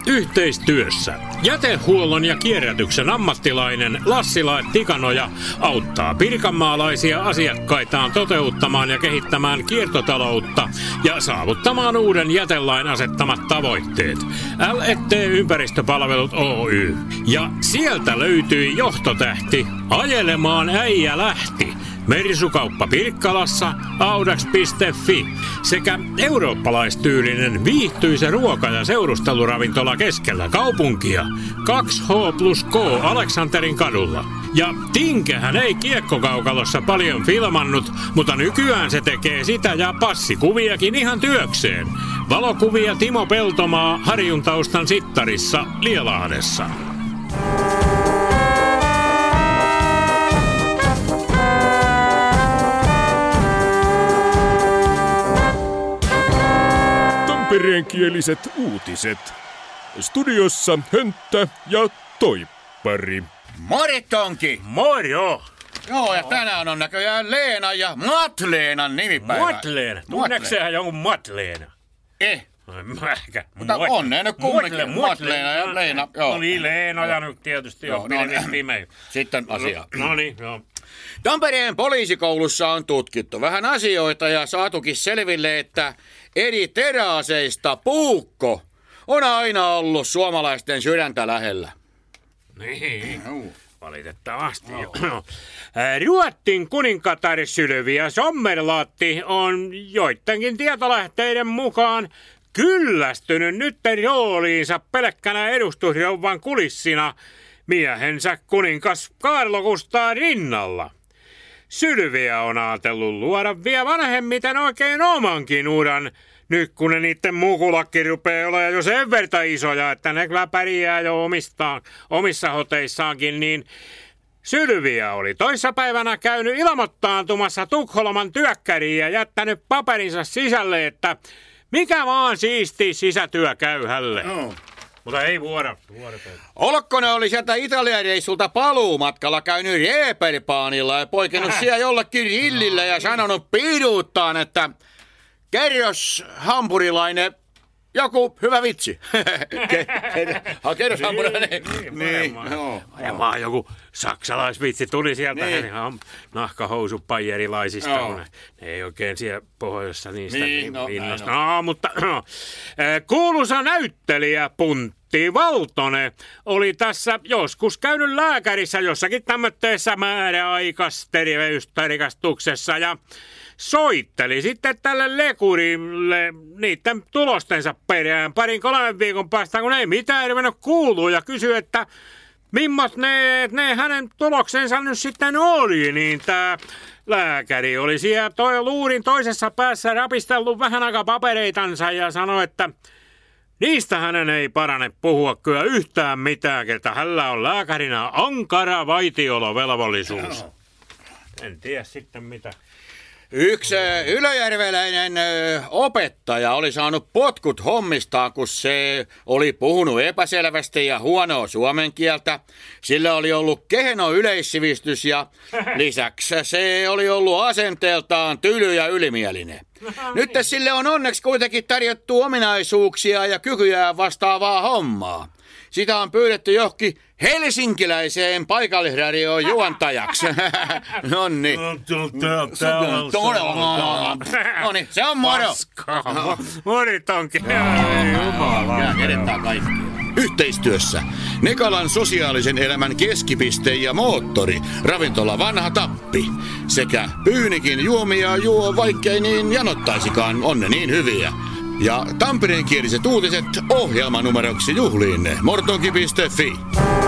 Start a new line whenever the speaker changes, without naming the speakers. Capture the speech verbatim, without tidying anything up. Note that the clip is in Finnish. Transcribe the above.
Yhteistyössä jätehuollon ja kierrätyksen ammattilainen Lassila Tikanoja auttaa pirkanmaalaisia asiakkaitaan toteuttamaan ja kehittämään kiertotaloutta ja saavuttamaan uuden jätelain asettamat tavoitteet. L and T Ympäristöpalvelut Oy. Ja sieltä löytyi johtotähti Ajelemaan äijä lähti. Mersukauppa Pirkkalassa, audax piste fi sekä eurooppalaistyylinen viihtyisä ruoka- ja seurusteluravintola keskellä kaupunkia kaksi H plus K Aleksanterin kadulla. Ja Tinkehän ei Kiekkokaukalossa paljon filmannut, mutta nykyään se tekee sitä ja passikuviakin ihan työkseen. Valokuvia Timo Peltomaa Harjun taustan sittarissa Lielahdessa.
Tampereenkieliset uutiset. Studiossa Hönttä ja Toippari.
Moritonki!
Moro!
Joo, ja tänään on näköjään Leena ja Matleenan nimipäivä.
Matleena? Tunnekssähän jonkun Matleena?
Eh.
Mähkä.
Mutta on ne nyt kumminkin Matleena ja Leena. Joo.
No niin, Leena ja nyt tietysti
joo,
on
no,
pilvis pimeä.
Sitten asia.
No, no niin, joo.
Tampereen poliisikoulussa on tutkittu vähän asioita ja saatukin selville, että Edi Teräaseista Puukko on aina ollut suomalaisten sydäntä lähellä.
Niin, valitettavasti. No. Ruotsin kuninkatar Sylvia Sommerlaatti on joidenkin tietolähteiden mukaan kyllästynyt nytten rooliinsa pelkkänä edustusrouvan kulissina miehensä kuninkas Kaarlo Kustaa rinnalla. Sylvia on ajatellut luoda vielä vanhemmiten oikein omankin uran, nyt kun ne niitten mukulakki rupeaa olemaan jo sen verta isoja, että ne kyllä pärjää jo omistaan, omissa hoteissaankin, niin Sylvia oli toissapäivänä käynyt ilmoittaantumassa Tukholman työkkäriin ja jättänyt paperinsa sisälle, että mikä vaan siisti sisätyö käy hälle.
No.
Mutta ei vuora.
Olkkonen oli sieltä Italian reissulta paluumatkalla käynyt Reeperpaanilla ja poikennut siellä jollekin rillillä ja sanonut piduuttaan, että kerros hampurilainen joku hyvä vitsi. Kerros hampurilainen.
Niin, varmaan joku saksalaisvitsi tuli sieltä niin. Hänen nahkahousupajerilaisista, kun ne, ne ei oikein siellä pohjoissa niistä niin, no, innosta. No, mutta no, kuuluisa näyttelijä Puntti Valtonen oli tässä joskus käynyt lääkärissä jossakin tämmöisessä määräaikaisterveystarkastuksessa ja soitteli sitten tälle lekurille niiden tulostensa perään parin kolmen viikon päästä, kun ei mitään ruvennut kuuluu ja kysyi, että mimmot ne, ne hänen tuloksensa nyt sitten oli, niin tää lääkäri oli siellä toi luurin toisessa päässä rapistellut vähän aikaa papereitansa ja sanoi, että niistä hänen ei parane puhua kyllä yhtään mitään, että hänellä on lääkärinä ankara vaitiolovelvollisuus. En tiedä sitten mitä.
Yksi ylöjärveläinen ö, opettaja oli saanut potkut hommistaan, kun se oli puhunut epäselvästi ja huonoa suomen kieltä. Sillä oli ollut kehno yleissivistys ja lisäksi se oli ollut asenteeltaan tyly ja ylimielinen. Nyt sille on onneksi kuitenkin tarjottu ominaisuuksia ja kykyjä vastaavaa hommaa. Sitä on pyydetty johonkin helsinkiläiseen paikallisradioon juontajaksi. Nonni. Nonni, se on moro.
Moritonki.
Jumala. Edetää kaikkia. Yhteistyössä Nekalan sosiaalisen elämän keskipiste ja moottori, ravintola Vanha Tappi. Sekä Pyynikin juomia juo, vaikkei niin janottaisikaan, on ne niin hyviä. Ja tampereenkieliset uutiset ohjelmanumeroksi juhliin mortonki piste fi.